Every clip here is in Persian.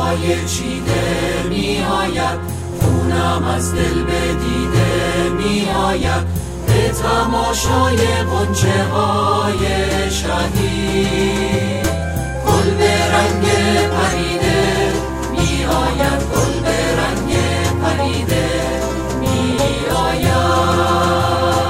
گلهای چیده می آید، خونم از دل بدیده می آید، به تماشای غنچه های شهید. گل به رنگ پریده می آید، گل به رنگ پریده می آید.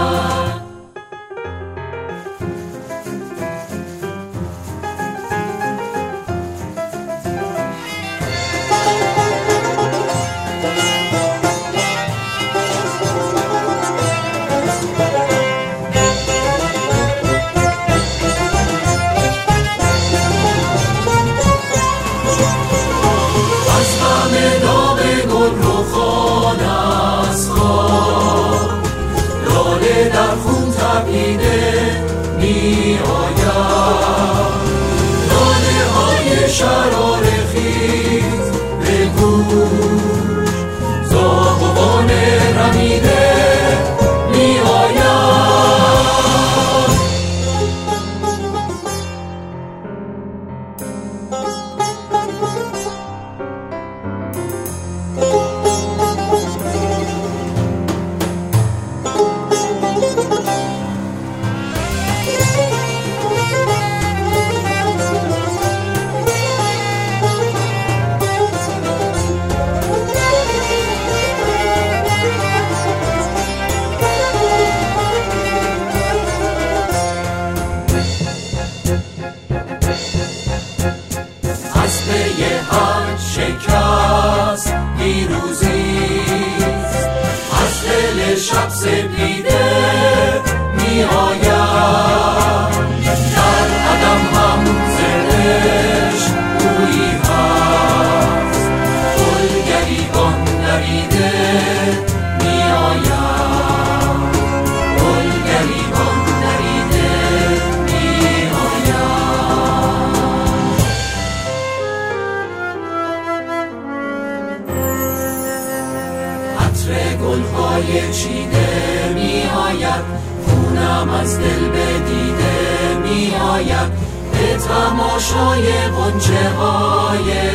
در خون تپیده می آید، لاله های شرارخیز به گوش، زاغوان رمیده می آید. شکست پیروزیست، از دل شب سپیده می آید، در عدم هم زرش بویی هست، گل گریبان دریده می آید، گل گریبان دریده می آید. گلهای چیده می آید، خونم از دل بدیده می آید، به تماشای غنچه های